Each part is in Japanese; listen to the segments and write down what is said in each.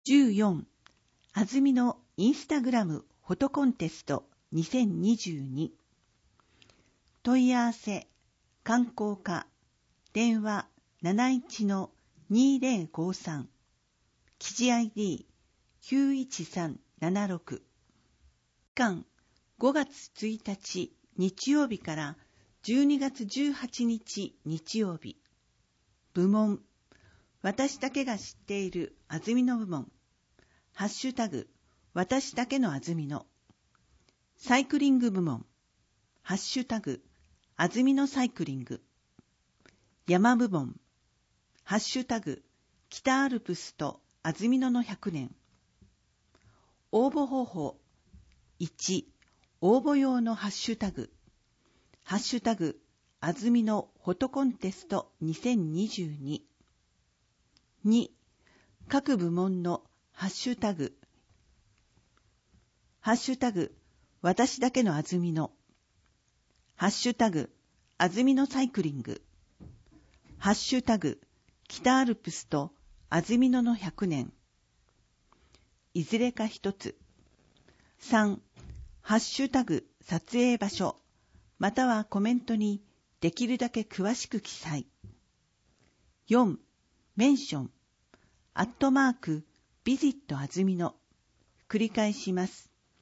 14、安住のインスタグラムフォトコンテスト2022。問い合わせ、観光課、電話71-2053、記事 ID91376。期間、5月1日日曜日から12月18日日曜日。部門、私だけが知っている安住の部門。ハッシュタグ、私だけの安住の。サイクリング部門。ハッシュタグ、安住のサイクリング。山部門。ハッシュタグ、北アルプスと安住の100年。応募方法。1、応募用のハッシュタグ。ハッシュタグ、安住のフォトコンテスト2022。2、各部門のハッシュタグ。ハッシュタグ、私だけの安住の。ハッシュタグ、安住のサイクリング。ハッシュタグ、北アルプスと安住の100年。いずれか一つ。3、ハッシュタグ、撮影場所、またはコメントにできるだけ詳しく記載。4、メンション、@ビジット安住の。繰り返します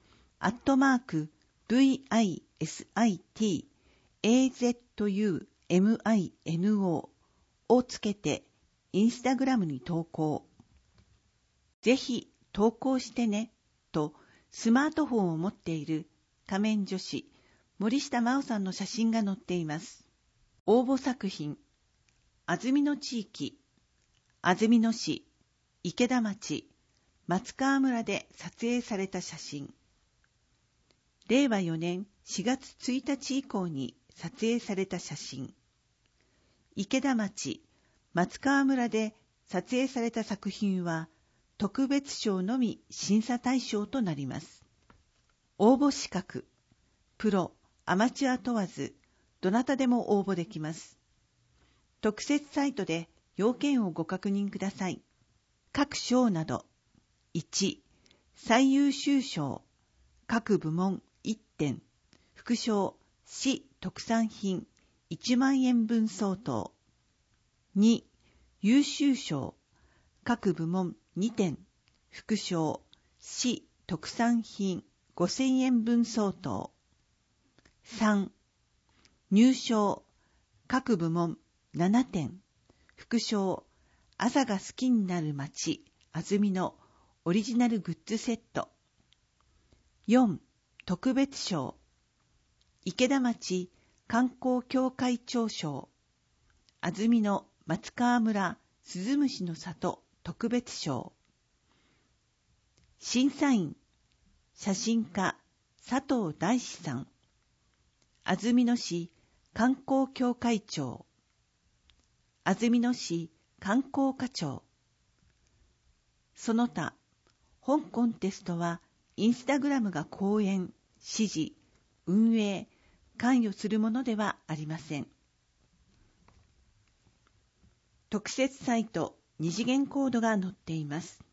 。@VISITAZUMINO をつけてインスタグラムに投稿。ぜひ投稿してねとスマートフォンを持っている仮面女子森下真央さんの写真が載っています。応募作品、安住の地域、安住の市、池田町、松川村で撮影された写真。令和4年4月1日以降に撮影された写真。池田町、松川村で撮影された作品は特別賞のみ審査対象となります。応募資格、プロ、アマチュア問わず、どなたでも応募できます。特設サイトで要件をご確認ください。各賞など。1、最優秀賞、各部門1点、副賞、市特産品1万円分相当。2、優秀賞、各部門2点、副賞、市特産品5000円分相当。3、入賞、各部門7点、副賞、朝が好きになる街、安住のオリジナルグッズセット。4、特別賞、池田町観光協会長賞、安住の松川村鈴虫の里特別賞。審査員、写真家佐藤大志さん、安住の市観光協会長、安住の市観光課長。その他、本コンテストはインスタグラムが講演、指示、運営、関与するものではありません。特設サイト、二次元コードが載っています。